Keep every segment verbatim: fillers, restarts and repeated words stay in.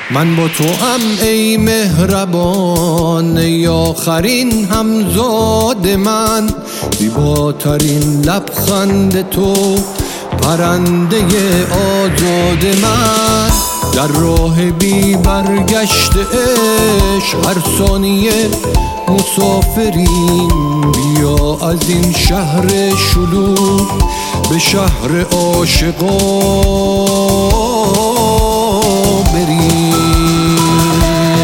من با تو هم ای مهربان، ای آخرین همزاد من، زیباترین لبخند تو پرنده آزاد من. در راه بی برگشت عشق هر ثانیه مسافرین، بیا از این شهر شلوغ به شهر عاشقا بریم.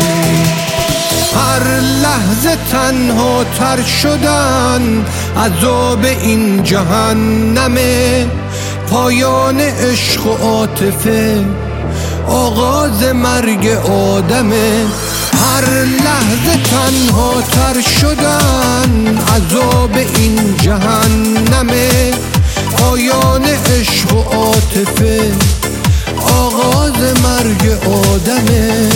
هر لحظه تنها تر شدن عذاب این جهنمه، پایان عشق و عاطفه آغاز مرگ آدمه. هر لحظه تنها تر شدن عذاب این جهنمه، پایان عشق و عاطفه آغاز مرگ آدمه.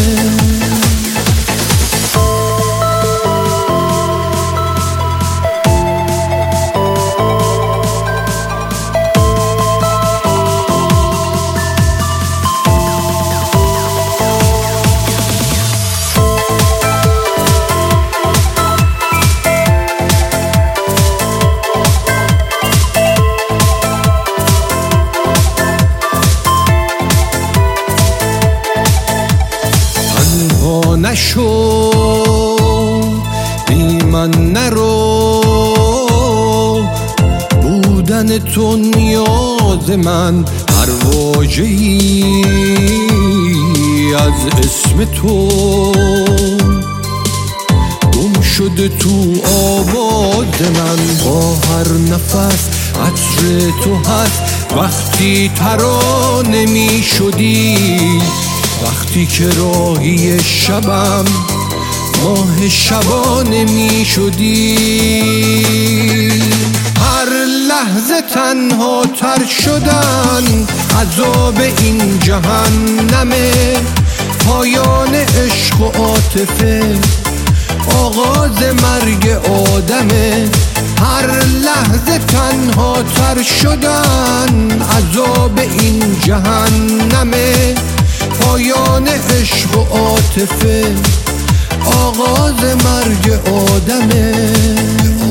نشو بی من نرو، بودن تو نیاز من، هر واژه‌ای از اسم تو گم شده تو آواز من. با هر نفس عطر تو هست، وقتی ترانه می شدی، وقتی که راهی شبم ماه شبانه می شدی. هر لحظه تنها تر شدن عذاب این جهنمه، پایان عشق و عاطفه آغاز مرگ آدمه. هر لحظه تنها تر شدن عذاب این جهنمه، پایان عشق و عاطفه آغاز مرگ آدمه.